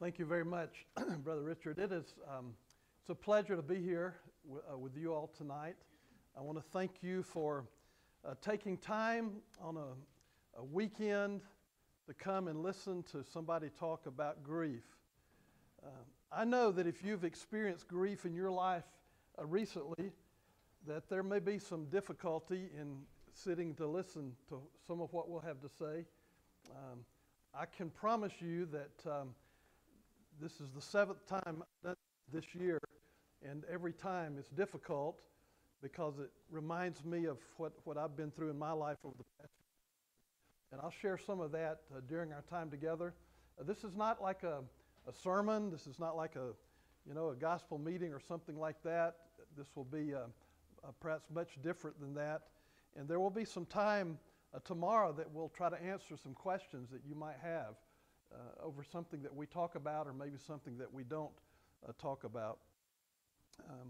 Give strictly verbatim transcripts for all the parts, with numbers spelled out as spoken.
Thank you very much, Brother Richard. It is um, it's a pleasure to be here w- uh, with you all tonight. I want to thank you for uh, taking time on a, a weekend to come and listen to somebody talk about grief. Uh, I know that if you've experienced grief in your life uh, recently, that there may be some difficulty in sitting to listen to some of what we'll have to say. Um, I can promise you that um, this is the seventh time I've done this year, and every time it's difficult because it reminds me of what, what I've been through in my life over the past few years. And I'll share some of that uh, during our time together. Uh, this is not like a, a sermon. This is not like a, you know, a gospel meeting or something like that. This will be uh, uh, perhaps much different than that. And there will be some time uh, tomorrow that we'll try to answer some questions that you might have Uh, over something that we talk about or maybe something that we don't uh, talk about. Um,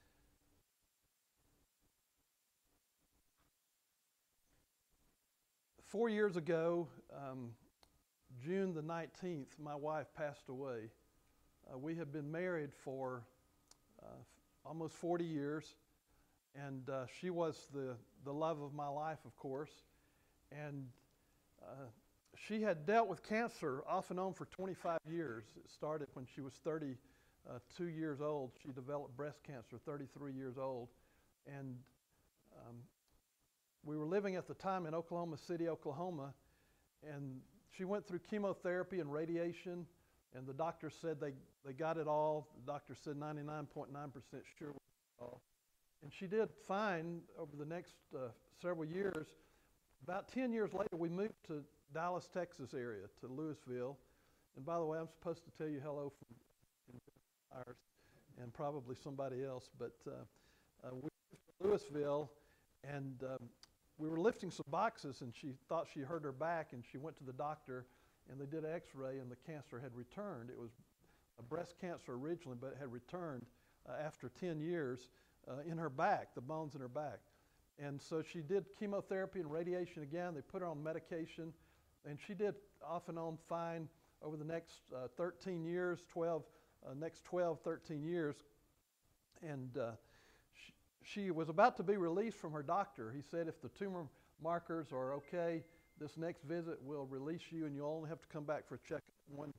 four years ago, um, June the nineteenth, my wife passed away. Uh, we had been married for uh, f- almost forty years, and uh, she was the, the love of my life, of course. And uh, She had dealt with cancer off and on for twenty-five years. It started when she was thirty-two years old. She developed breast cancer, thirty-three years old. And um, we were living at the time in Oklahoma City, Oklahoma, and she went through chemotherapy and radiation, and the doctor said they, they got it all. The doctor said ninety-nine point nine percent sure we got it all. And she did fine over the next uh, several years. About ten years later, we moved to Dallas, Texas area, to Lewisville. And by the way, I'm supposed to tell you hello from ours and probably somebody else, but uh, uh, we moved to Lewisville, and um, we were lifting some boxes, and she thought she hurt her back, and she went to the doctor, and they did an x-ray, and the cancer had returned. It was a breast cancer originally, but it had returned uh, after ten years uh, in her back, the bones in her back. And so she did chemotherapy and radiation again. They put her on medication, and she did off and on fine over the next uh, thirteen years, twelve, uh, next twelve, thirteen years. And uh, she, she was about to be released from her doctor. He said, if the tumor markers are okay, this next visit will release you, and you'll only have to come back for a check one.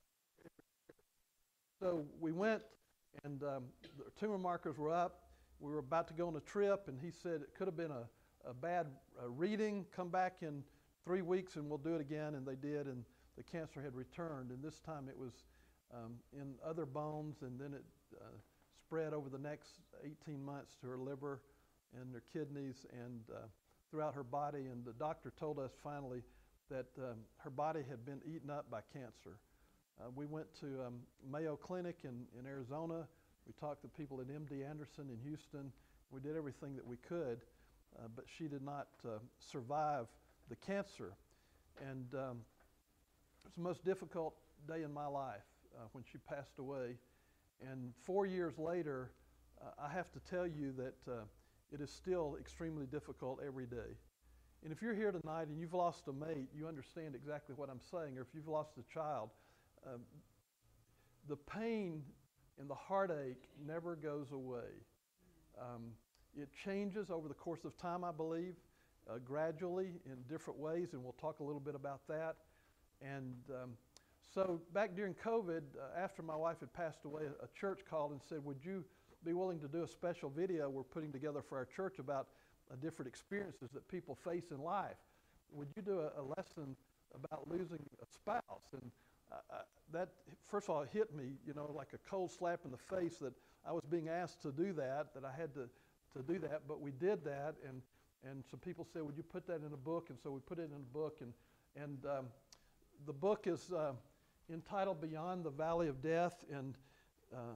So we went, and um, the tumor markers were up. We were about to go on a trip, and he said it could have been a, a bad uh, reading. Come back in three weeks and we'll do it again. And they did, and the cancer had returned. And this time it was um, in other bones, and then it uh, spread over the next eighteen months to her liver and her kidneys and uh, throughout her body. And the doctor told us finally that um, her body had been eaten up by cancer. Uh, we went to um, Mayo Clinic in, in Arizona. We talked to people at M D Anderson in Houston. We did everything that we could, uh, but she did not uh, survive the cancer. And um, it was the most difficult day in my life uh, when she passed away. And four years later, uh, I have to tell you that uh, it is still extremely difficult every day. And if you're here tonight and you've lost a mate, you understand exactly what I'm saying. Or if you've lost a child, uh, the pain and the heartache never goes away. Um, it changes over the course of time, I believe, uh, gradually in different ways, and we'll talk a little bit about that. And um, so back during COVID, uh, after my wife had passed away, a church called and said, would you be willing to do a special video we're putting together for our church about uh, different experiences that people face in life? Would you do a, a lesson about losing a spouse? And Uh, that, first of all, it hit me, you know, like a cold slap in the face that I was being asked to do that, that I had to, to do that, but we did that, and, and some people said, would you put that in a book? And so we put it in a book, and, and um, the book is uh, entitled Beyond the Valley of Death, and uh,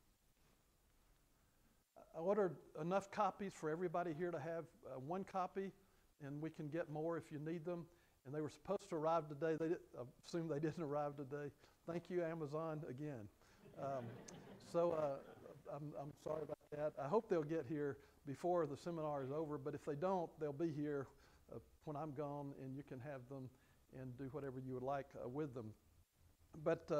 I ordered enough copies for everybody here to have uh, one copy, and we can get more if you need them. And they were supposed to arrive today. They did, I assume they didn't arrive today. Thank you, Amazon, again. Um, so uh, I'm, I'm sorry about that. I hope they'll get here before the seminar is over, but if they don't, they'll be here uh, when I'm gone, and you can have them and do whatever you would like uh, with them. But uh,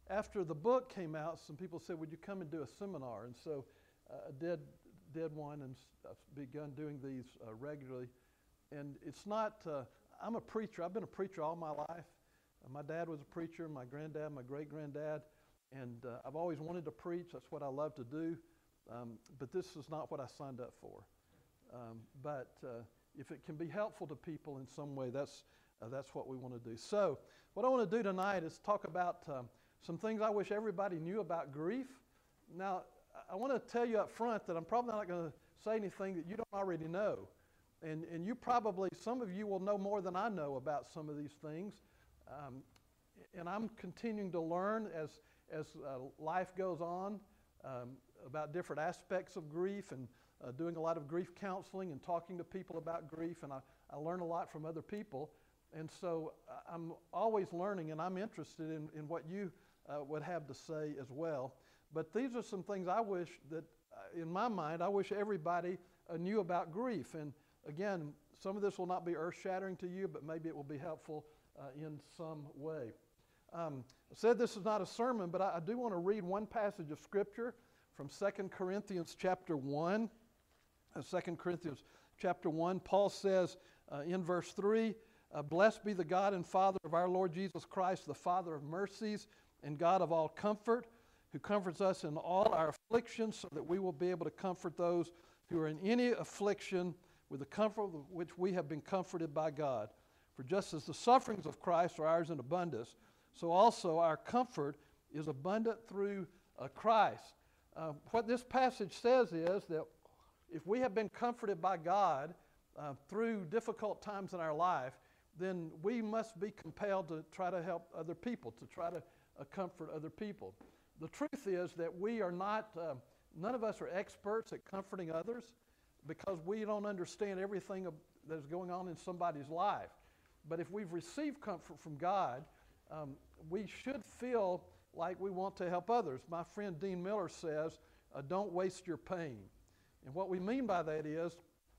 after the book came out, some people said, would you come and do a seminar? And so uh, I did, did one, and I've begun doing these uh, regularly. And it's not, uh, I'm a preacher. I've been a preacher all my life. Uh, my dad was a preacher, my granddad, my great-granddad, and uh, I've always wanted to preach. That's what I love to do. Um, but this is not what I signed up for. Um, but uh, if it can be helpful to people in some way, that's, uh, that's what we want to do. So what I want to do tonight is talk about um, some things I wish everybody knew about grief. Now, I want to tell you up front that I'm probably not going to say anything that you don't already know. And, and you probably, some of you will know more than I know about some of these things. Um, and I'm continuing to learn as, as uh, life goes on um, about different aspects of grief, and uh, doing a lot of grief counseling and talking to people about grief. And I, I learn a lot from other people. And so uh, I'm always learning, and I'm interested in, in what you uh, would have to say as well. But these are some things I wish that, uh, in my mind, I wish everybody uh, knew about grief. And again, some of this will not be earth-shattering to you, but maybe it will be helpful uh, in some way. Um, I said this is not a sermon, but I, I do want to read one passage of Scripture from Second Corinthians chapter one. Uh, Second Corinthians chapter one, Paul says uh, in verse three, uh, Blessed be the God and Father of our Lord Jesus Christ, the Father of mercies and God of all comfort, who comforts us in all our afflictions, so that we will be able to comfort those who are in any affliction with the comfort with which we have been comforted by God. For just as the sufferings of Christ are ours in abundance, so also our comfort is abundant through uh, Christ. Uh, what this passage says is that if we have been comforted by God uh, through difficult times in our life, then we must be compelled to try to help other people, to try to uh, comfort other people. The truth is that we are not, uh, none of us are experts at comforting others, because we don't understand everything that is going on in somebody's life. But if we've received comfort from God, um, we should feel like we want to help others. My friend Dean Miller says, uh, don't waste your pain. And what we mean by that is,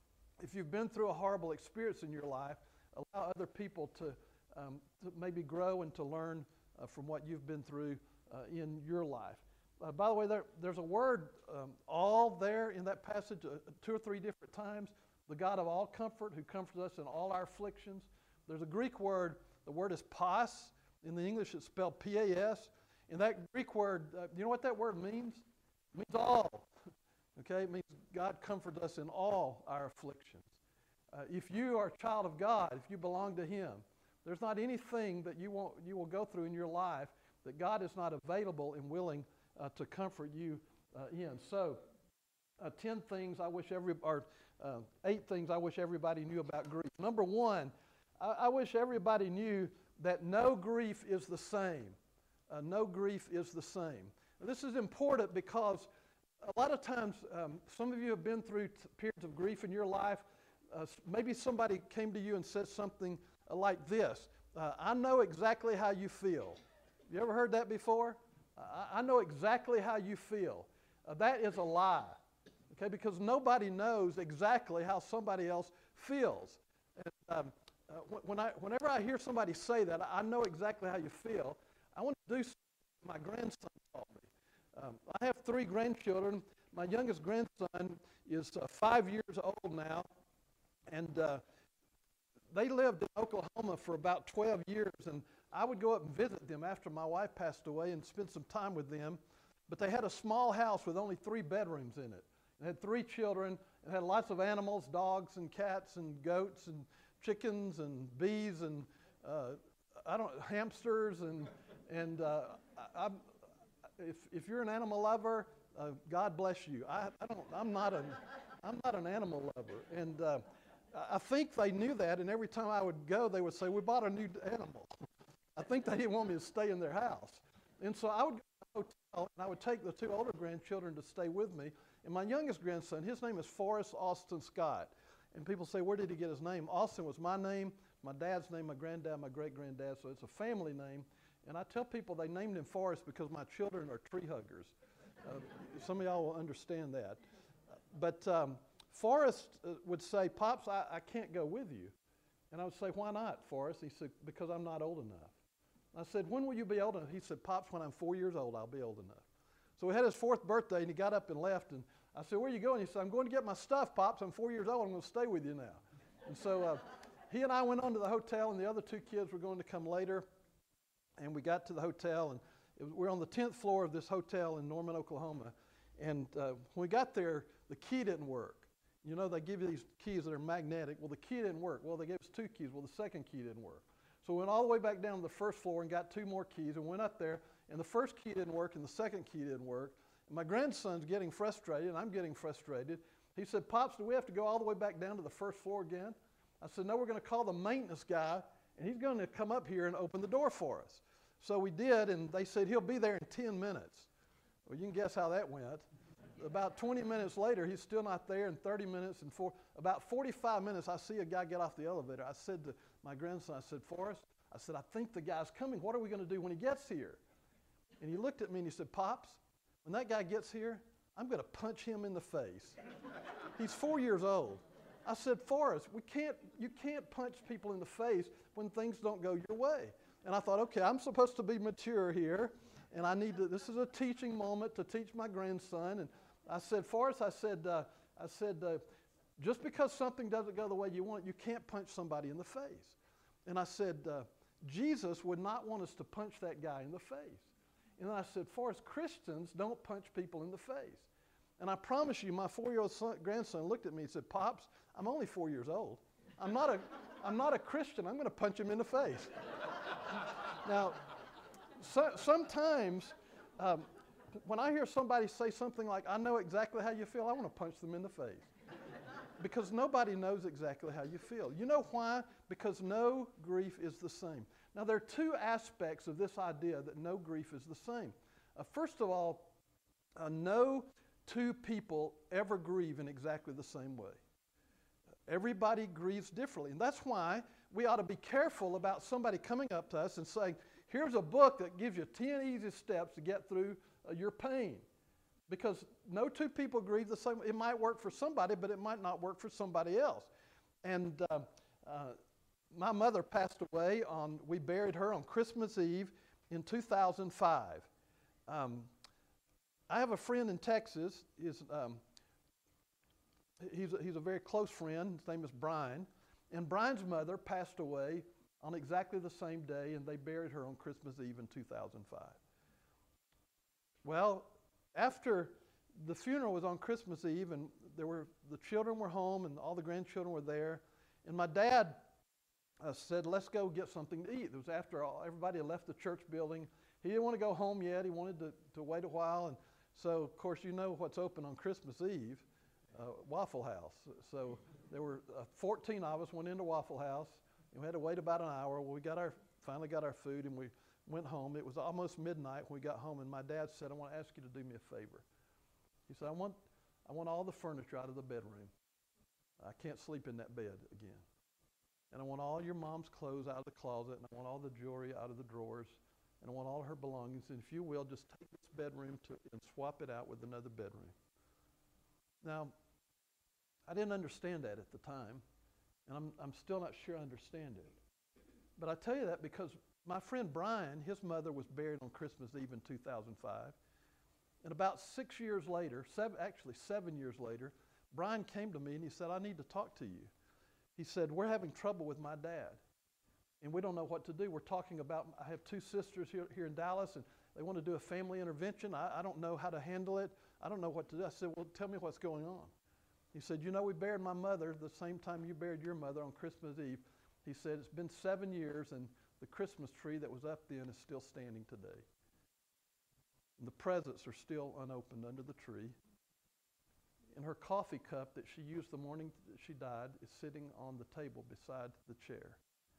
if you've been through a horrible experience in your life, allow other people to, um, to maybe grow and to learn uh, from what you've been through uh, in your life. Uh, by the way, there, there's a word, um, all there in that passage, uh, two or three different times. The God of all comfort, who comforts us in all our afflictions. There's a Greek word, the word is pas. In the English, it's spelled P A S. And that Greek word, uh, you know what that word means? It means all. Okay, it means God comforts us in all our afflictions. Uh, if you are a child of God, if you belong to Him, there's not anything that you, won't, you will go through in your life that God is not available and willing Uh, to comfort you uh, in. So, uh, ten things I wish every, or uh, eight things I wish everybody knew about grief. Number one, I, I wish everybody knew that no grief is the same. Uh, no grief is the same. And this is important because a lot of times, um, some of you have been through t- periods of grief in your life. Uh, maybe somebody came to you and said something uh, like this. Uh, I know exactly how you feel. You ever heard that before? I know exactly how you feel. Uh, that is a lie, okay? Because nobody knows exactly how somebody else feels. And um, uh, when I, whenever I hear somebody say that, I know exactly how you feel. I want to do something my grandson taught me. Um, I have three grandchildren. My youngest grandson is uh, five years old now, and uh, they lived in Oklahoma for about twelve years, and I would go up and visit them after my wife passed away and spend some time with them. But they had a small house with only three bedrooms in it. It had three children. It had lots of animals, dogs and cats and goats and chickens and bees and uh, I don't hamsters and and uh, I, I'm, if if you're an animal lover, uh, God bless you. I, I don't. I'm not an I'm not an animal lover, and uh, I think they knew that. And every time I would go, they would say, "We bought a new animal." I think they didn't want me to stay in their house. And so I would go to the hotel, and I would take the two older grandchildren to stay with me. And my youngest grandson, his name is Forrest Austin Scott. And people say, where did he get his name? Austin was my name, my dad's name, my granddad, my great-granddad, so it's a family name. And I tell people they named him Forrest because my children are tree huggers. Uh, some of y'all will understand that. But um, Forrest uh, would say, Pops, I, I can't go with you. And I would say, why not, Forrest? He said, because I'm not old enough. I said, when will you be old enough? He said, Pops, when I'm four years old, I'll be old enough. So we had his fourth birthday, and he got up and left. And I said, where are you going? He said, I'm going to get my stuff, Pops. I'm four years old. I'm going to stay with you now. And so uh, he and I went on to the hotel, and the other two kids were going to come later. And we got to the hotel, and it was, we're on the tenth floor of this hotel in Norman, Oklahoma. And uh, when we got there, the key didn't work. You know, they give you these keys that are magnetic. Well, the key didn't work. Well, they gave us two keys. Well, the second key didn't work. So we went all the way back down to the first floor and got two more keys and went up there, and the first key didn't work and the second key didn't work. And my grandson's getting frustrated, and I'm getting frustrated. He said, Pops, do we have to go all the way back down to the first floor again? I said, no, we're going to call the maintenance guy, and he's going to come up here and open the door for us. So we did, and they said he'll be there in ten minutes. Well, you can guess how that went. About twenty minutes later, he's still not there, and thirty minutes, and four, about forty-five minutes, I see a guy get off the elevator. I said to my grandson, I said, Forrest, I said, I think the guy's coming. What are we going to do when he gets here? And he looked at me and he said, Pops, when that guy gets here, I'm going to punch him in the face. He's four years old. I said, Forrest, we can't, you can't punch people in the face when things don't go your way. And I thought, okay, I'm supposed to be mature here, and I need to, this is a teaching moment to teach my grandson. And I said, Forrest, I said, uh, I said, uh, just because something doesn't go the way you want, you can't punch somebody in the face. And I said, uh, Jesus would not want us to punch that guy in the face. And then I said, Forrest, Christians don't punch people in the face. And I promise you, my four-year-old son, grandson looked at me and said, Pops, I'm only four years old. I'm not a, I'm not a Christian. I'm going to punch him in the face. Now, so, sometimes um, when I hear somebody say something like, I know exactly how you feel, I want to punch them in the face. Because nobody knows exactly how you feel. You know why? Because no grief is the same. Now, there are two aspects of this idea that no grief is the same. Uh, first of all, uh, no two people ever grieve in exactly the same way. Everybody grieves differently. And that's why we ought to be careful about somebody coming up to us and saying, here's a book that gives you ten easy steps to get through uh, your pain. Because no two people grieve the same. It might work for somebody, but it might not work for somebody else. And uh, uh, my mother passed away on, we buried her on Christmas Eve in two thousand five. Um, I have a friend in Texas. He's, um, he's, a, he's a very close friend. His name is Brian. And Brian's mother passed away on exactly the same day, and they buried her on Christmas Eve in two thousand five. Well, after the funeral was on Christmas Eve, and there were the children were home, and all the grandchildren were there, and my dad uh, said, let's go get something to eat. It was after all, everybody had left the church building. He didn't want to go home yet. He wanted to, to wait a while, and so, of course, you know what's open on Christmas Eve, uh, Waffle House. So there were uh, fourteen of us went into Waffle House, and we had to wait about an hour. Well, we got our, finally got our food, and we went home. It was almost midnight when we got home, and my dad said, I want to ask you to do me a favor. He said, I want, I want all the furniture out of the bedroom. I can't sleep in that bed again. And I want all your mom's clothes out of the closet, and I want all the jewelry out of the drawers, and I want all her belongings. And if you will, just take this bedroom to, and swap it out with another bedroom. Now, I didn't understand that at the time, and I'm, I'm still not sure I understand it. But I tell you that because my friend Brian, his mother was buried on Christmas Eve in two thousand five. And about six years later, seven, actually seven years later, Brian came to me and he said, I need to talk to you. He said, we're having trouble with my dad, and we don't know what to do. We're talking about, I have two sisters here, here in Dallas, and they want to do a family intervention. I, I don't know how to handle it. I don't know what to do. I said, well, tell me what's going on. He said, you know, we buried my mother the same time you buried your mother on Christmas Eve. He said, it's been seven years, and the Christmas tree that was up then is still standing today. And the presents are still unopened under the tree. And her coffee cup that she used the morning that she died is sitting on the table beside the chair.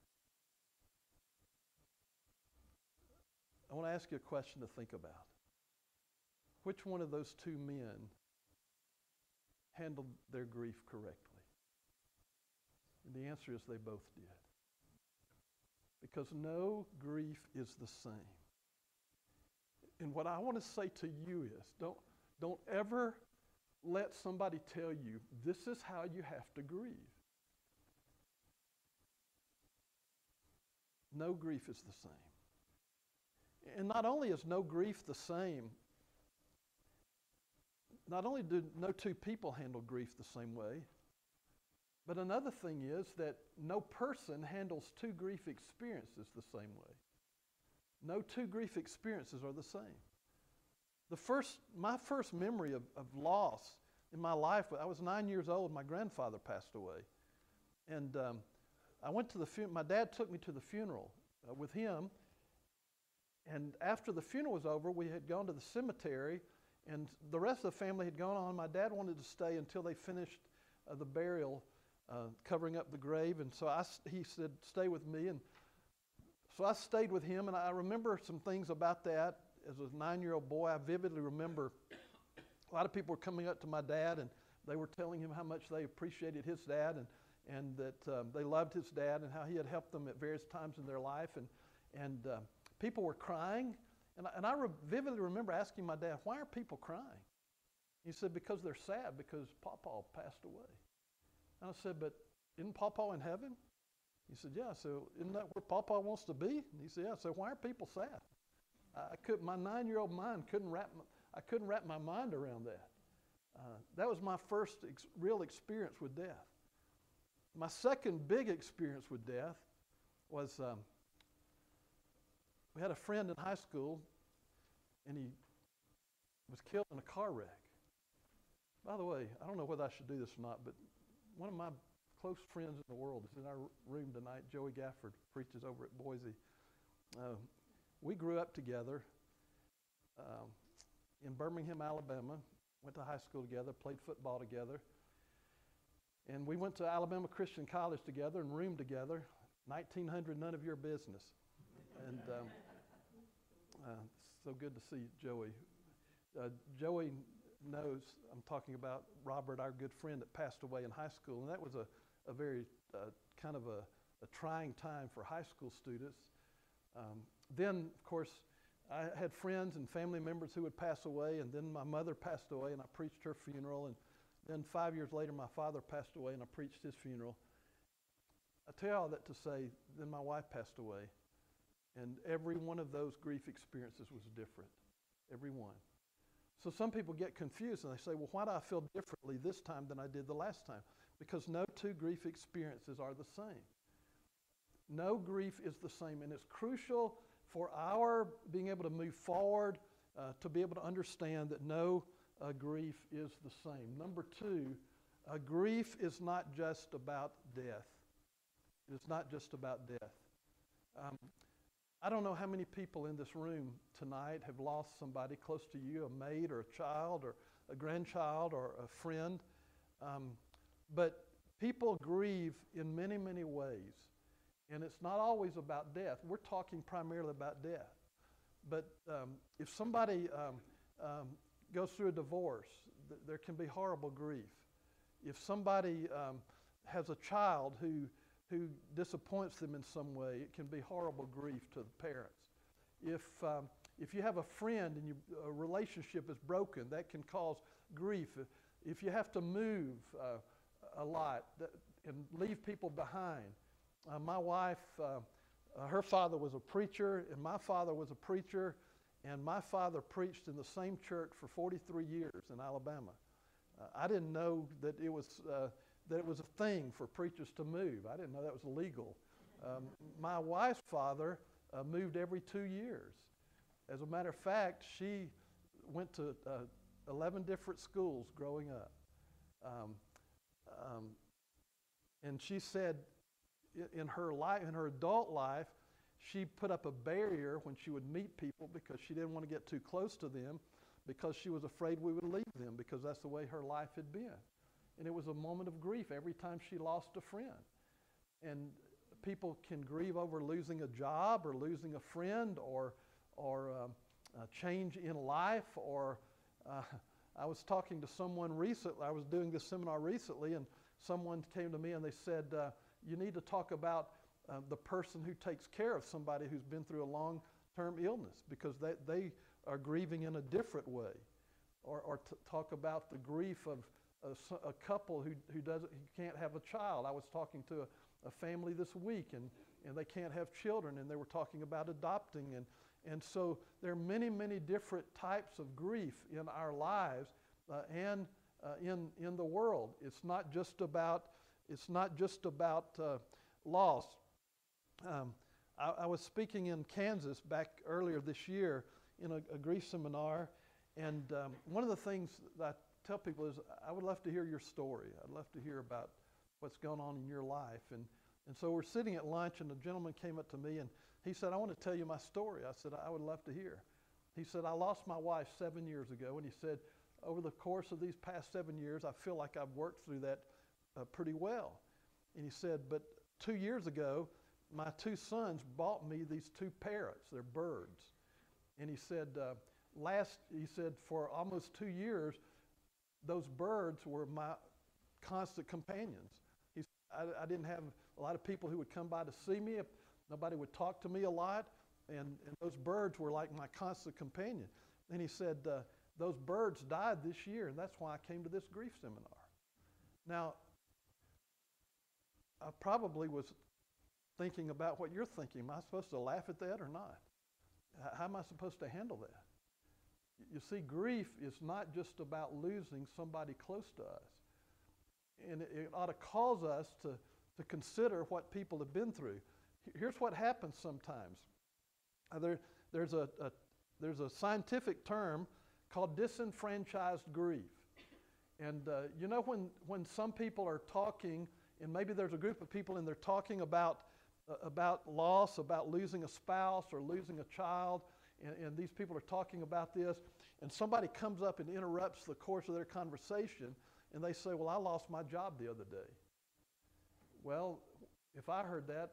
I want to ask you a question to think about. Which one of those two men handled their grief correctly? And the answer is they both did. Because no grief is the same. And what I want to say to you is, don't, don't ever let somebody tell you, this is how you have to grieve. No grief is the same. And not only is no grief the same, not only do no two people handle grief the same way, but another thing is that no person handles two grief experiences the same way. No two grief experiences are the same. The first, my first memory of, of loss in my life, I was nine years old, my grandfather passed away. And um, I went to the funeral, my dad took me to the funeral uh, with him. And after the funeral was over, we had gone to the cemetery, and the rest of the family had gone on. My dad wanted to stay until they finished uh, the burial, uh, covering up the grave. And so I, he said, stay with me. And so I stayed with him, and I remember some things about that. As a nine-year-old boy, I vividly remember a lot of people were coming up to my dad, and they were telling him how much they appreciated his dad, and, and that um, they loved his dad, and how he had helped them at various times in their life. And, and uh, people were crying. And I, and I re- vividly remember asking my dad, why are people crying? He said, because they're sad, because Pawpaw passed away. And I said, but isn't Pawpaw in heaven? He said, yeah. So isn't that where Pawpaw wants to be? And he said, yeah. So why are people sad? I couldn't, my nine-year-old mind couldn't wrap my, I couldn't wrap my mind around that. Uh, that was my first ex- real experience with death. My second big experience with death was um, we had a friend in high school, and he was killed in a car wreck. By the way, I don't know whether I should do this or not, but one of my close friends in the world is in our room tonight. Joey Gafford preaches over at Boise. Uh, we grew up together um, in Birmingham, Alabama. Went to high school together, played football together. And we went to Alabama Christian College together and roomed together. nineteen hundred, none of your business. And um, uh, so good to see Joey. Uh, Joey knows I'm talking about Robert, our good friend that passed away in high school. And that was a, a very uh, kind of a, a trying time for high school students. Um, then, of course, I had friends and family members who would pass away, and then my mother passed away, and I preached her funeral. And then five years later, my father passed away, and I preached his funeral. I tell you all that to say, then my wife passed away, and every one of those grief experiences was different, every one. So some people get confused, and they say, well, why do I feel differently this time than I did the last time? Because no two grief experiences are the same. No grief is the same, and it's crucial for our being able to move forward, uh, to be able to understand that no uh, grief is the same. Number two, uh, grief is not just about death. It is not just about death. Um, I don't know how many people in this room tonight have lost somebody close to you, a mate or a child or a grandchild or a friend. Um, but people grieve in many, many ways. And it's not always about death. We're talking primarily about death. But um, if somebody um, um, goes through a divorce, th- there can be horrible grief. If somebody um, has a child who, who disappoints them in some way, it can be horrible grief to the parents. If, um, if you have a friend and your a relationship is broken, that can cause grief. If you have to move uh, a lot that, and leave people behind, Uh, my wife, uh, uh, her father was a preacher, and my father was a preacher, and my father preached in the same church for forty-three years in Alabama. Uh, I didn't know that it was uh, that it was a thing for preachers to move. I didn't know that was illegal. Um, my wife's father uh, moved every two years. As a matter of fact, she went to uh, eleven different schools growing up, um, um, and she said, in her life, in her adult life, she put up a barrier when she would meet people because she didn't want to get too close to them, because she was afraid we would leave them, because that's the way her life had been. And it was a moment of grief every time she lost a friend. And people can grieve over losing a job or losing a friend or or um, a change in life. Or uh, I was talking to someone recently. I was doing this seminar recently, and someone came to me and they said, uh, you need to talk about uh, the person who takes care of somebody who's been through a long-term illness, because they, they are grieving in a different way. Or, or to talk about the grief of a, a couple who, who, doesn't, who can't have a child. I was talking to a, a family this week, and, and they can't have children, and they were talking about adopting. And, And so there are many, many different types of grief in our lives uh, and uh, in, in the world. It's not just about, it's not just about uh, loss. Um, I, I was speaking in Kansas back earlier this year in a, a grief seminar, and um, one of the things that I tell people is I would love to hear your story. I'd love to hear about what's going on in your life. And, and so we're sitting at lunch, and a gentleman came up to me, and he said, I want to tell you my story. I said, I would love to hear. He said, I lost my wife seven years ago, and he said, over the course of these past seven years, I feel like I've worked through that uh, pretty well. And he said, but two years ago, my two sons bought me these two parrots. They're birds. And he said, uh, last, he said, for almost two years, those birds were my constant companions. He said, I, I didn't have a lot of people who would come by to see me. Nobody would talk to me a lot. And, and those birds were like my constant companion. And he said, uh, those birds died this year, and that's why I came to this grief seminar. Now, I probably was thinking about what you're thinking. Am I supposed to laugh at that or not? How am I supposed to handle that? You see, grief is not just about losing somebody close to us. And it, it ought to cause us to, to consider what people have been through. Here's what happens sometimes. Uh, there, there's, a, a, there's a scientific term called disenfranchised grief. And uh, you know when, when some people are talking, and maybe there's a group of people and they're talking about, uh, about loss, about losing a spouse or losing a child, and, and these people are talking about this, and somebody comes up and interrupts the course of their conversation, and they say, well, I lost my job the other day. Well, if I heard that,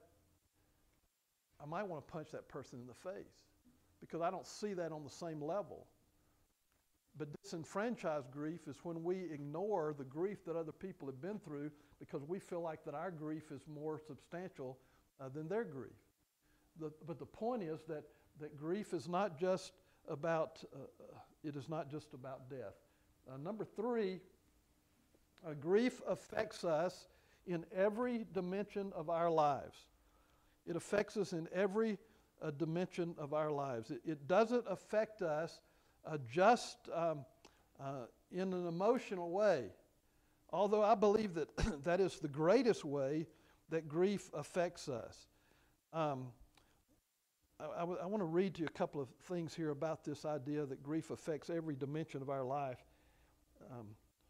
I might want to punch that person in the face because I don't see that on the same level. But disenfranchised grief is when we ignore the grief that other people have been through because we feel like that our grief is more substantial uh, than their grief. The, but the point is that, that grief is not just about, uh, it is not just about death. Uh, number three, uh, grief affects us in every dimension of our lives. It affects us in every uh, dimension of our lives. It, it doesn't affect us uh, just um, uh, in an emotional way, although I believe that that is the greatest way that grief affects us. Um, I, I, w- I want to read to you a couple of things here about this idea that grief affects every dimension of our life. Um,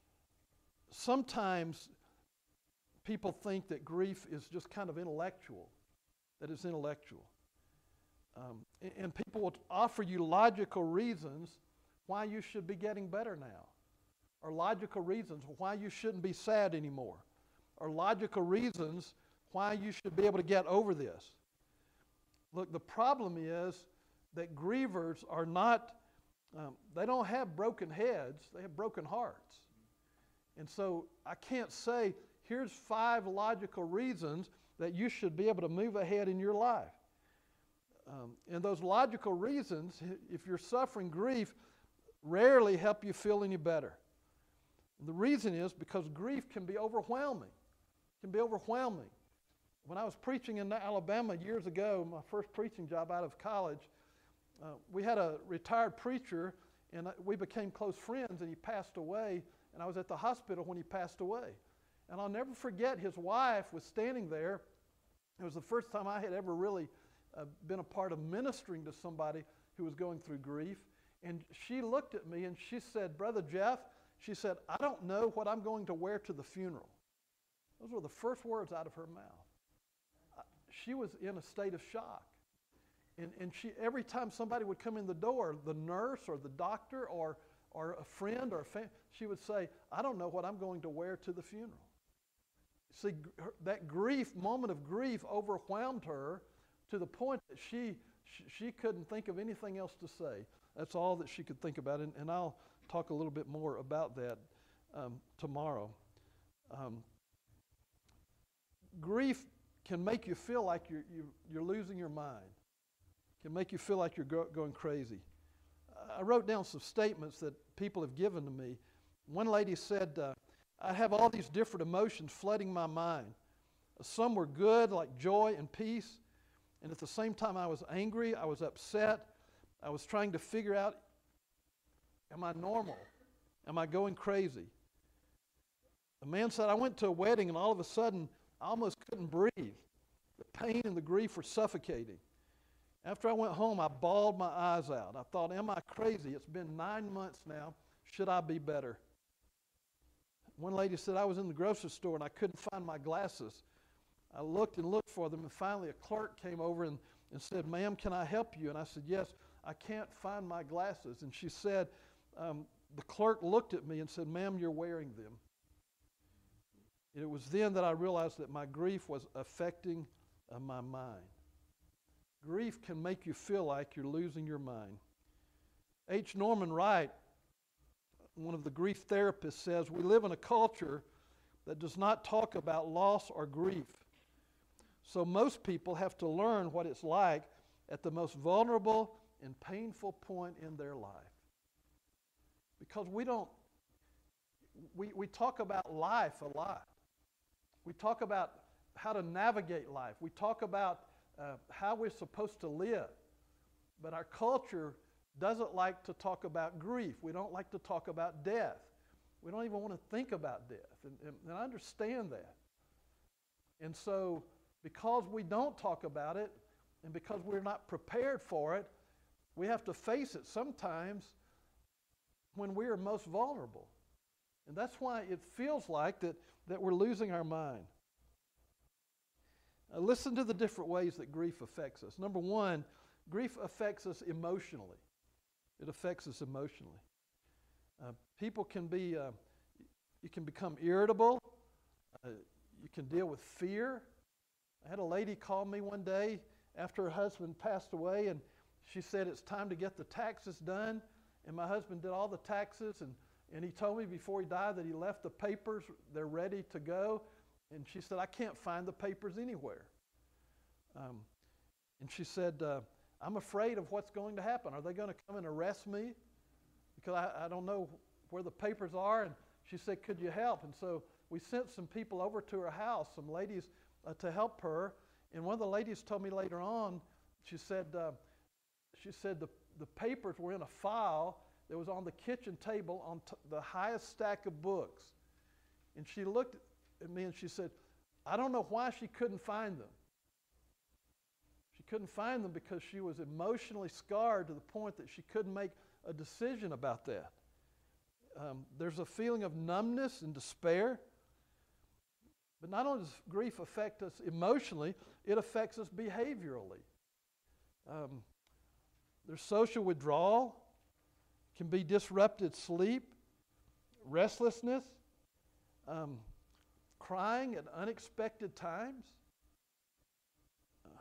sometimes people think that grief is just kind of intellectual. That is intellectual. Um, and, and people will offer you logical reasons why you should be getting better now, or logical reasons why you shouldn't be sad anymore, or logical reasons why you should be able to get over this. Look, the problem is that grievers are not, um, they don't have broken heads, they have broken hearts. And so I can't say, here's five logical reasons that you should be able to move ahead in your life. Um, and those logical reasons, if you're suffering grief, rarely help you feel any better. And the reason is because grief can be overwhelming. It can be overwhelming. When I was preaching in Alabama years ago, my first preaching job out of college, uh, we had a retired preacher, and we became close friends, and he passed away, and I was at the hospital when he passed away. And I'll never forget, his wife was standing there. It was the first time I had ever really uh, been a part of ministering to somebody who was going through grief. And she looked at me and she said, Brother Jeff, she said, I don't know what I'm going to wear to the funeral. Those were the first words out of her mouth. Uh, she was in a state of shock. And, and she, every time somebody would come in the door, the nurse or the doctor or, or a friend or a family, she would say, I don't know what I'm going to wear to the funeral. See, that grief, moment of grief overwhelmed her to the point that she, she, she couldn't think of anything else to say. That's all that she could think about, and, and I'll talk a little bit more about that um, tomorrow. Um, grief can make you feel like you're, you're, you're losing your mind. Can make you feel like you're go, going crazy. I wrote down some statements that people have given to me. One lady said, uh, I have all these different emotions flooding my mind. Some were good, like joy and peace, and at the same time I was angry, I was upset, I was trying to figure out, am I normal? Am I going crazy? A man said, I went to a wedding and all of a sudden I almost couldn't breathe. The pain and the grief were suffocating. After I went home, I bawled my eyes out. I thought, am I crazy? It's been nine months now. Should I be better? One lady said, I was in the grocery store and I couldn't find my glasses. I looked and looked for them, and finally a clerk came over and, and said, ma'am, can I help you? And I said, yes, I can't find my glasses. And she said, um, the clerk looked at me and said, ma'am, you're wearing them. And it was then that I realized that my grief was affecting uh, my mind. Grief can make you feel like you're losing your mind. H. Norman Wright, one of the grief therapists, says, we live in a culture that does not talk about loss or grief. So most people have to learn what it's like at the most vulnerable and painful point in their life. Because we don't, we, we talk about life a lot. We talk about how to navigate life. We talk about uh, how we're supposed to live. But our culture doesn't like to talk about grief. We don't like to talk about death. We don't even want to think about death. And, and, and I understand that. And so, because we don't talk about it, and because we're not prepared for it, we have to face it sometimes when we are most vulnerable. And that's why it feels like that, that we're losing our mind. Now, listen to the different ways that grief affects us. Number one, grief affects us emotionally. It affects us emotionally. Uh, people can be, uh, you can become irritable. Uh, you can deal with fear. I had a lady call me one day after her husband passed away, and she said it's time to get the taxes done. And my husband did all the taxes, and, and he told me before he died that he left the papers, they're ready to go. And she said, I can't find the papers anywhere. Um, and she said, uh, I'm afraid of what's going to happen. Are they going to come and arrest me? Because I, I don't know where the papers are. And she said, could you help? And so we sent some people over to her house, some ladies uh, to help her. And one of the ladies told me later on, she said, uh, she said the, the papers were in a file that was on the kitchen table on t- the highest stack of books. And she looked at me and she said, I don't know why she couldn't find them. She couldn't find them because she was emotionally scarred to the point that she couldn't make a decision about that. Um, there's a feeling of numbness and despair. But not only does grief affect us emotionally, it affects us behaviorally. Um, there's social withdrawal, can be disrupted sleep, restlessness, um, crying at unexpected times. Um,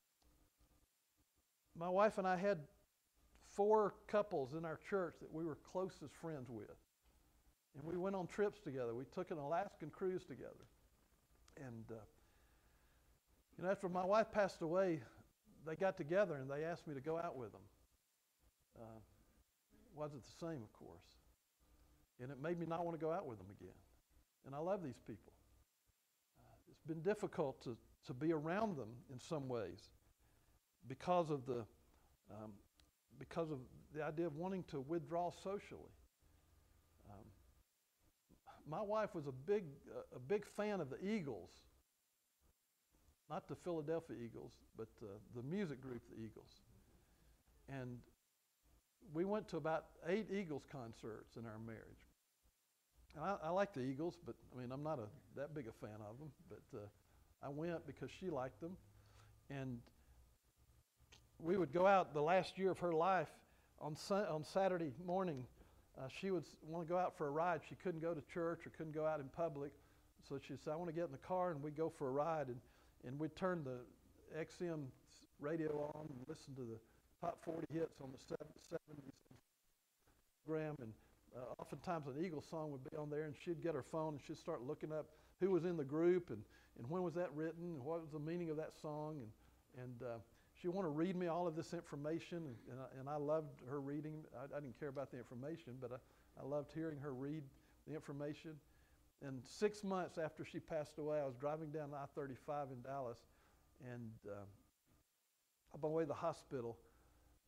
my wife and I had four couples in our church that we were closest friends with. And we went on trips together. We took an Alaskan cruise together. And uh, you know, after my wife passed away, they got together and they asked me to go out with them. Uh, wasn't the same, of course. And it made me not want to go out with them again. And I love these people. Uh, it's been difficult to, to be around them in some ways because of the um, because of the idea of wanting to withdraw socially. Um, my wife was a big uh, a big fan of the Eagles, not the Philadelphia Eagles, but uh, the music group, the Eagles. And we went to about eight Eagles concerts in our marriage. And I, I like the Eagles, but I mean, I'm not a, that big a fan of them, but uh, I went because she liked them. And we would go out the last year of her life on, sun, on Saturday morning. Uh, she would want to go out for a ride. She couldn't go to church or couldn't go out in public. So she said, I want to get in the car, and we'd go for a ride. And, and we'd turn the X M radio on and listen to the top forty hits on the seventies program. And uh, oftentimes an Eagles song would be on there, and she'd get her phone and she'd start looking up who was in the group and, and when was that written and what was the meaning of that song. And, and uh, she wanted to read me all of this information, and, and, I, and I loved her reading. I, I didn't care about the information, but I, I loved hearing her read the information. And six months after she passed away, I was driving down I thirty-five in Dallas, and uh, on my way to the hospital,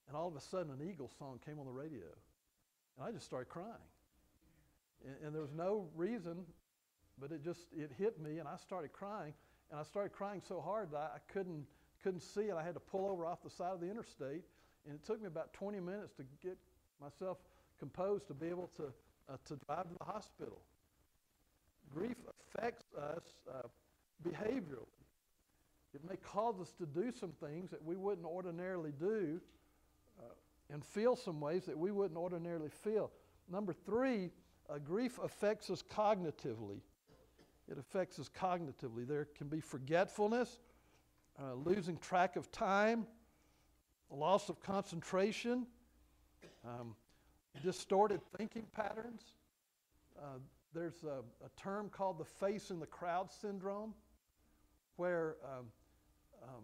and all of a sudden an Eagles song came on the radio, and I just started crying. And, and there was no reason, but it just, it hit me, and I started crying, and I started crying so hard that I, I couldn't, couldn't see it. I had to pull over off the side of the interstate, and it took me about twenty minutes to get myself composed to be able to, uh, to drive to the hospital. Grief affects us uh, behaviorally. It may cause us to do some things that we wouldn't ordinarily do uh, and feel some ways that we wouldn't ordinarily feel. Number three, uh, grief affects us cognitively. It affects us cognitively. There can be forgetfulness, uh, losing track of time, a loss of concentration, um, distorted thinking patterns. Uh, there's a, a term called the face in the crowd syndrome, where um, um,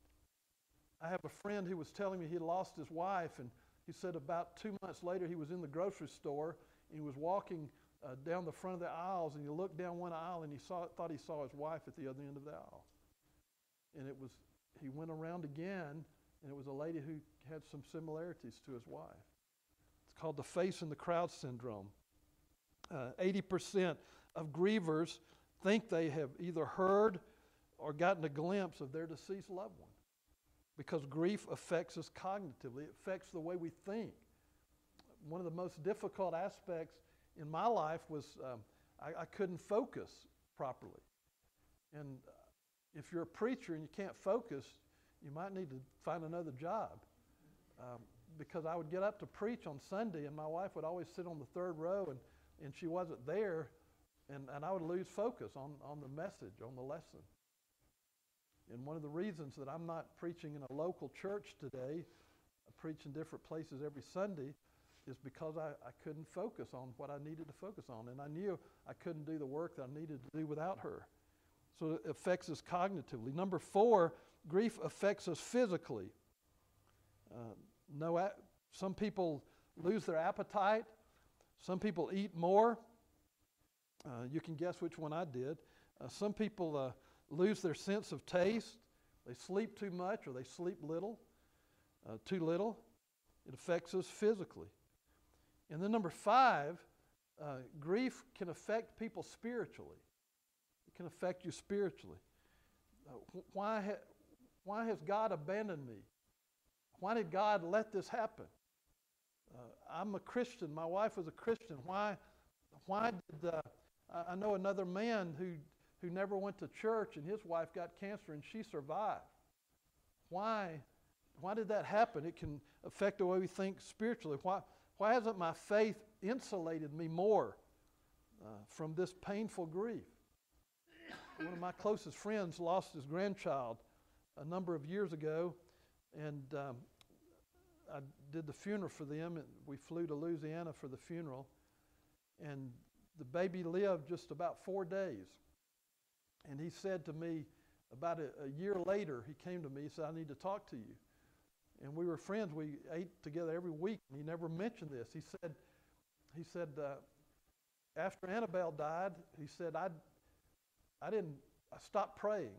I have a friend who was telling me he lost his wife, and he said about two months later he was in the grocery store and he was walking uh, down the front of the aisles, and he looked down one aisle and he saw, thought he saw his wife at the other end of the aisle. And it was, he went around again, and it was a lady who had some similarities to his wife. It's called the face in the crowd syndrome. Uh, eighty percent of grievers think they have either heard or gotten a glimpse of their deceased loved one, because grief affects us cognitively. It affects the way we think. One of the most difficult aspects in my life was um, I, I couldn't focus properly. And uh, if you're a preacher and you can't focus, you might need to find another job. Um, because I would get up to preach on Sunday, and my wife would always sit on the third row, and, and she wasn't there, and, and I would lose focus on, on the message, on the lesson. And one of the reasons that I'm not preaching in a local church today, I preach in different places every Sunday, is because I, I couldn't focus on what I needed to focus on. And I knew I couldn't do the work that I needed to do without her. So it affects us cognitively. Number four, grief affects us physically. Uh, no, a- some people lose their appetite. Some people eat more. Uh, you can guess which one I did. Uh, some people uh, lose their sense of taste. They sleep too much, or they sleep little, uh, too little. It affects us physically. And then number five, uh, grief can affect people spiritually. It can affect you spiritually. Uh, wh- why, ha- why has God abandoned me? Why did God let this happen? Uh, I'm a Christian. My wife was a Christian. Why, why did uh, I, I know another man who who never went to church, and his wife got cancer and she survived. Why, why did that happen? It can affect the way we think spiritually. Why, why hasn't my faith insulated me more uh, from this painful grief? One of my closest friends lost his grandchild a number of years ago, and um, I did the funeral for them, and we flew to Louisiana for the funeral, and the baby lived just about four days. And he said to me, about a, a year later, he came to me, he said, I need to talk to you. And we were friends. We ate together every week, and he never mentioned this. He said, he said, uh, after Annabelle died, he said, I, I didn't, I stopped praying.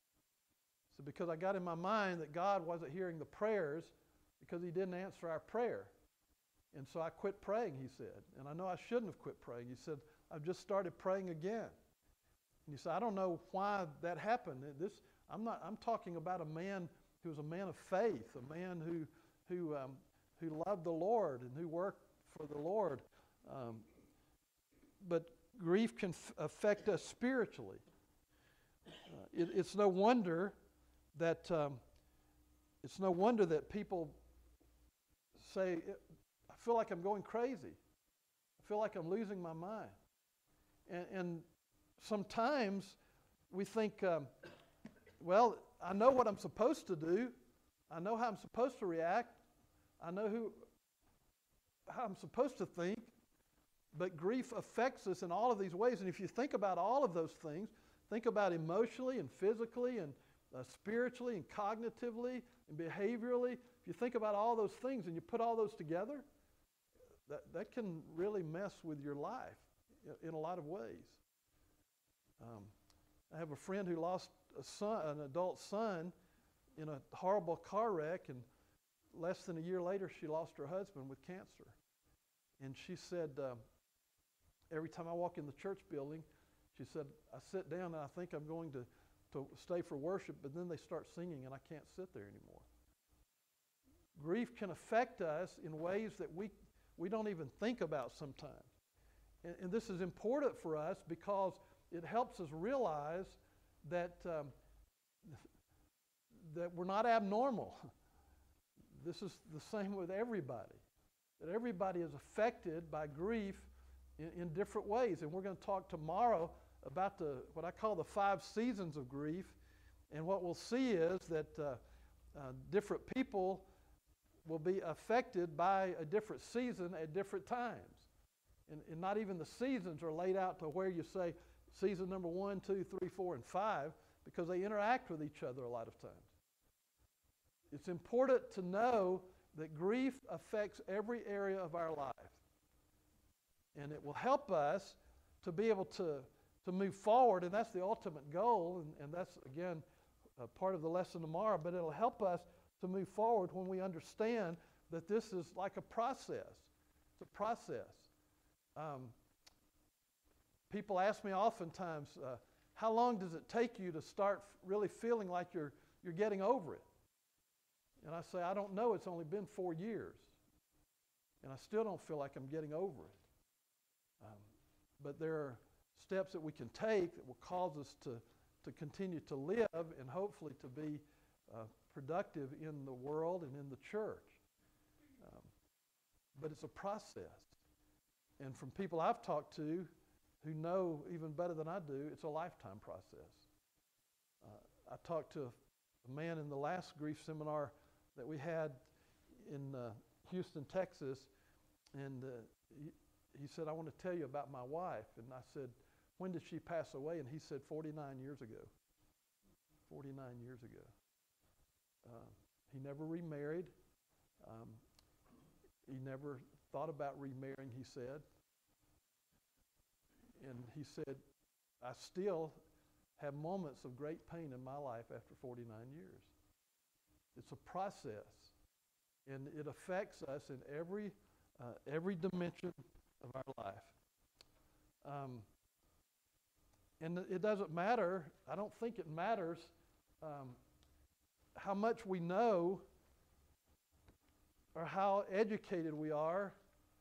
So because I got in my mind that God wasn't hearing the prayers because he didn't answer our prayer. And so I quit praying, he said. And I know I shouldn't have quit praying. He said, I've just started praying again. And he said, I don't know why that happened. This, I'm not. I'm talking about a man who was a man of faith, a man who, who, um, who loved the Lord and who worked for the Lord. Um, but grief can f- affect us spiritually. Uh, it, it's no wonder that um, it's no wonder that people say, I feel like I'm going crazy. I feel like I'm losing my mind. And, and sometimes we think, um, well, I know what I'm supposed to do. I know how I'm supposed to react. I know who, how I'm supposed to think. But grief affects us in all of these ways. And if you think about all of those things, think about emotionally and physically and uh, spiritually and cognitively and behaviorally. If you think about all those things and you put all those together, that, that can really mess with your life in a lot of ways. Um, I have a friend who lost a son, an adult son in a horrible car wreck, and less than a year later, she lost her husband with cancer. And she said, uh, every time I walk in the church building, she said, I sit down and I think I'm going to, to stay for worship, but then they start singing and I can't sit there anymore. Grief can affect us in ways that we, we don't even think about sometimes. And, and this is important for us because it helps us realize that, um, that we're not abnormal. This is the same with everybody. That everybody is affected by grief in, in different ways. And we're going to talk tomorrow about the what I call the five seasons of grief. And what we'll see is that uh, uh, different people will be affected by a different season at different times. And, and not even the seasons are laid out to where you say season number one, two, three, four, and five, because they interact with each other a lot of times. It's important to know that grief affects every area of our life. And it will help us to be able to, to move forward, and that's the ultimate goal, and, and that's, again, a part of the lesson tomorrow, but it'll help us to move forward when we understand that this is like a process. It's a process. Um, people ask me oftentimes, uh, how long does it take you to start really feeling like you're, you're getting over it? And I say, I don't know, it's only been four years. And I still don't feel like I'm getting over it. Um, but there are steps that we can take that will cause us to, to continue to live and hopefully to be uh, productive in the world and in the church. Um, but it's a process. And from people I've talked to who know even better than I do, it's a lifetime process. Uh, I talked to a man in the last grief seminar that we had in uh, Houston, Texas, and uh, he, he said, I want to tell you about my wife. And I said, when did she pass away? And he said, forty-nine years ago. forty-nine years ago. Uh, he never remarried. Um, he never thought about remarrying, he said. And he said, I still have moments of great pain in my life after forty-nine years. It's a process, and it affects us in every uh, every dimension of our life. Um, and it doesn't matter, I don't think it matters um, how much we know or how educated we are,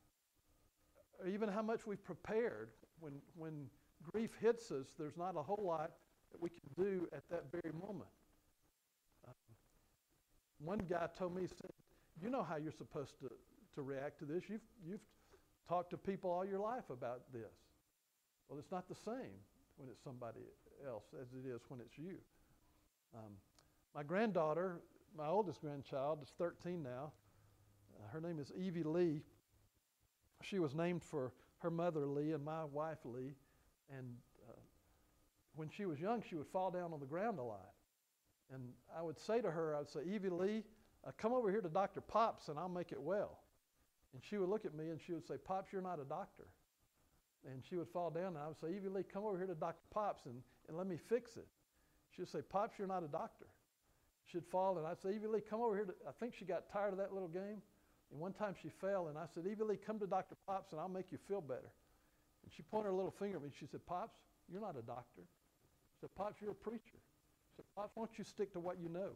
or even how much we've prepared. When, when grief hits us, there's not a whole lot that we can do at that very moment. Um, one guy told me, he said, you know how you're supposed to, to react to this. You've, you've talked to people all your life about this. Well, it's not the same when it's somebody else as it is when it's you. Um, my granddaughter, my oldest grandchild, is thirteen now. Uh, her name is Evie Lee. She was named for her mother, Lee, and my wife, Lee. And uh, when she was young, she would fall down on the ground a lot. And I would say to her, I would say, Evie Lee, uh, come over here to Doctor Pops and I'll make it well. And she would look at me and she would say, Pops, you're not a doctor. And she would fall down and I would say, Evie Lee, come over here to Doctor Pops and, and let me fix it. She would say, Pops, you're not a doctor. She'd fall and I'd say, Evie Lee, come over here. To, I think she got tired of that little game. And one time she fell and I said, Evie Lee, come to Doctor Pops and I'll make you feel better. And she pointed her little finger at me and she said, Pops, you're not a doctor. I said, Pops, you're a preacher. I said, Pops, why don't you stick to what you know?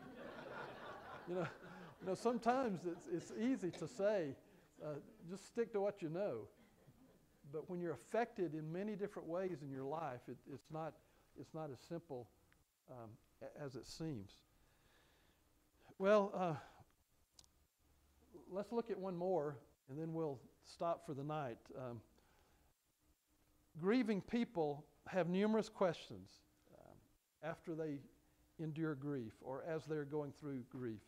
you know, you know, sometimes it's, it's easy to say, uh, just stick to what you know. But when you're affected in many different ways in your life, it, it's not it's not as simple um, as it seems. Well, uh, let's look at one more, and then we'll stop for the night. Um, grieving people have numerous questions um, after they endure grief or as they're going through grief.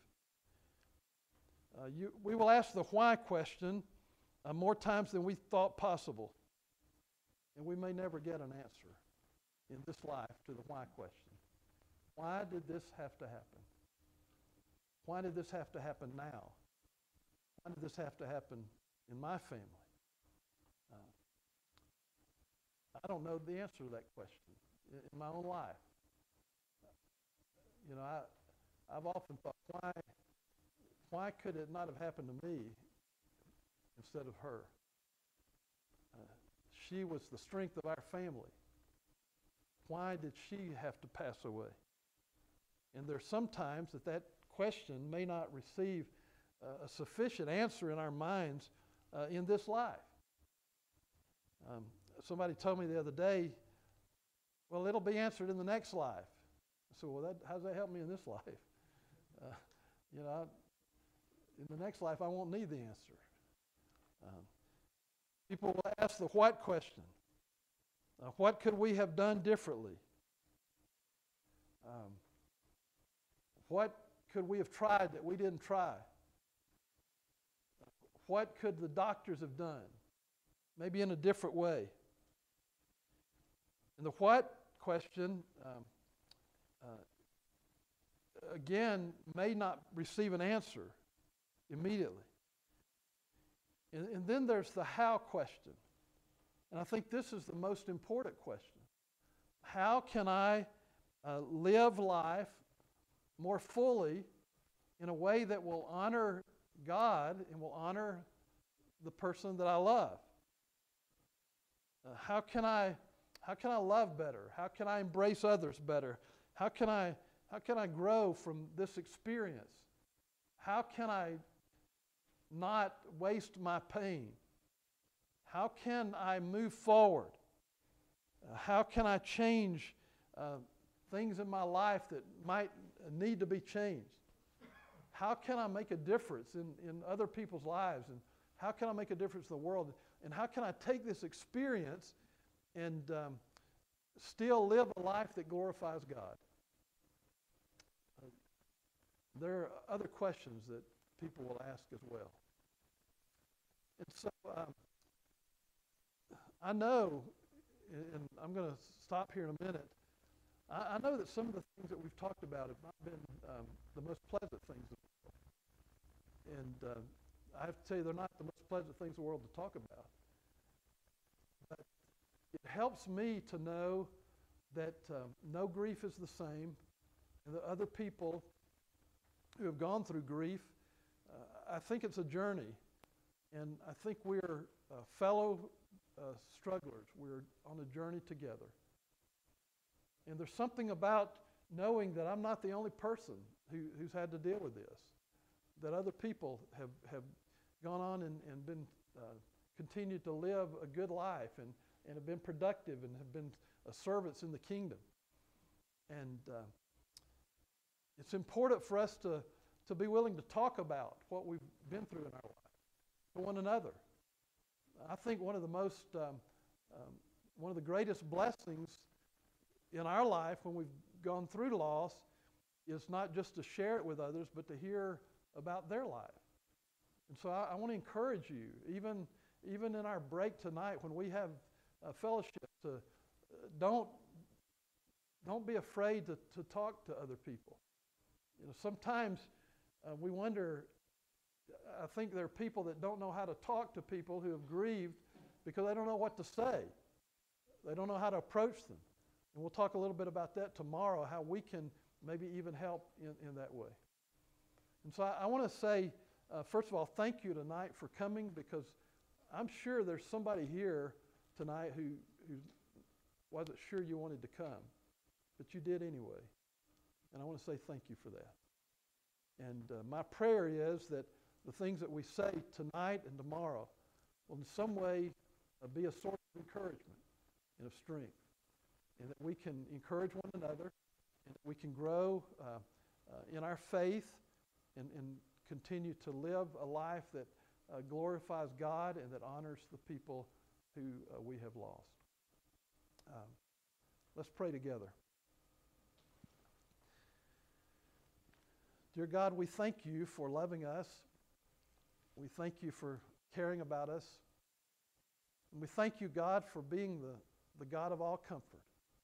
Uh, you, we will ask the why question uh, more times than we thought possible. And we may never get an answer in this life to the why question. Why did this have to happen? Why did this have to happen now? Why did this have to happen in my family? Uh, I don't know the answer to that question in, in my own life. You know, I, I've often thought, why why could it not have happened to me instead of her? Uh, she was the strength of our family. Why did she have to pass away? And there's sometimes that that question may not receive uh, a sufficient answer in our minds uh, in this life. Um, somebody told me the other day, well, it'll be answered in the next life. I said, well, that, how does that help me in this life? Uh, you know, in the next life, I won't need the answer. Um, people will ask the what question. Uh, what could we have done differently? Um, what could we have tried that we didn't try? What could the doctors have done? Maybe in a different way. And the what question, um, uh, again, may not receive an answer immediately. And, and then there's the how question. And I think this is the most important question. How can I uh, live life more fully in a way that will honor God and will honor the person that I love? Uh, how can I how can I love better? How can I embrace others better? How can I how can I grow from this experience? How can I not waste my pain? How can I move forward? Uh, how can I change uh, things in my life that might need to be changed? How can I make a difference in, in other people's lives? And how can I make a difference in the world? And how can I take this experience and um, still live a life that glorifies God? Uh, there are other questions that people will ask as well. And so um, I know, and I'm going to stop here in a minute, I, I know that some of the things that we've talked about have not been um, the most pleasant things in the world. And uh, I have to tell you, they're not the most pleasant things in the world to talk about. But it helps me to know that um, no grief is the same, and that other people who have gone through grief, uh, I think it's a journey. And I think we're uh, fellow uh, strugglers. We're on a journey together. And there's something about knowing that I'm not the only person who, who's had to deal with this, that other people have, have gone on and, and been uh, continued to live a good life and, and have been productive and have been uh, servants in the kingdom. And uh, it's important for us to, to be willing to talk about what we've been through in our life to one another. I think one of the most, um, um, one of the greatest blessings in our life when we've gone through loss is not just to share it with others, but to hear about their life. And so I, I want to encourage you, even, even in our break tonight when we have a fellowship, to uh, don't, don't be afraid to, to talk to other people. You know, sometimes uh, we wonder, I think there are people that don't know how to talk to people who have grieved because they don't know what to say. They don't know how to approach them. And we'll talk a little bit about that tomorrow, how we can maybe even help in, in that way. And so I, I want to say, uh, first of all, thank you tonight for coming, because I'm sure there's somebody here tonight who, who wasn't sure you wanted to come, but you did anyway. And I want to say thank you for that. And uh, my prayer is that the things that we say tonight and tomorrow will in some way uh, be a source of encouragement and of strength, and that we can encourage one another, and that we can grow uh, uh, in our faith and, and continue to live a life that uh, glorifies God and that honors the people who uh, we have lost. Um, let's pray together. Dear God, we thank you for loving us. We thank you for caring about us. And we thank you, God, for being the, the God of all comfort,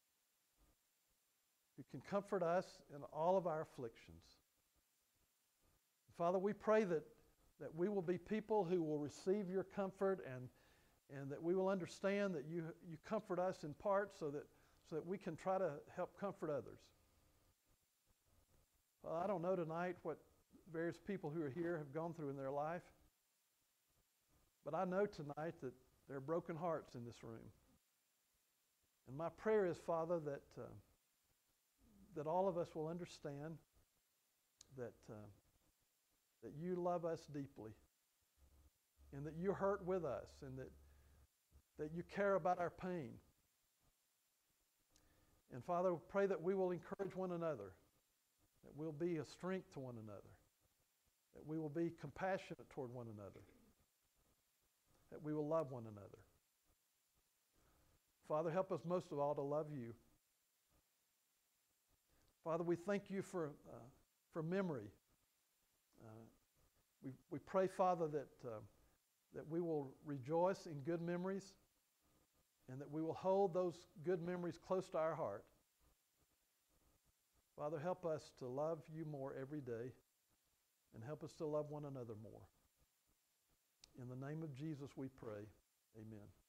who can comfort us in all of our afflictions. Father, we pray that, that we will be people who will receive your comfort, and, and that we will understand that you, you comfort us in part so that, so that we can try to help comfort others. Well, I don't know tonight what various people who are here have gone through in their life. But I know tonight that there are broken hearts in this room. And my prayer is, Father, that, uh, that all of us will understand that, uh, that you love us deeply and that you hurt with us and that, that you care about our pain. And Father, we pray that we will encourage one another, that we'll be a strength to one another, that we will be compassionate toward one another, that we will love one another. Father, help us most of all to love you. Father, we thank you for, uh, for memory. Uh, we, we pray, Father, that, uh, that we will rejoice in good memories and that we will hold those good memories close to our heart. Father, help us to love you more every day and help us to love one another more. In the name of Jesus we pray. Amen.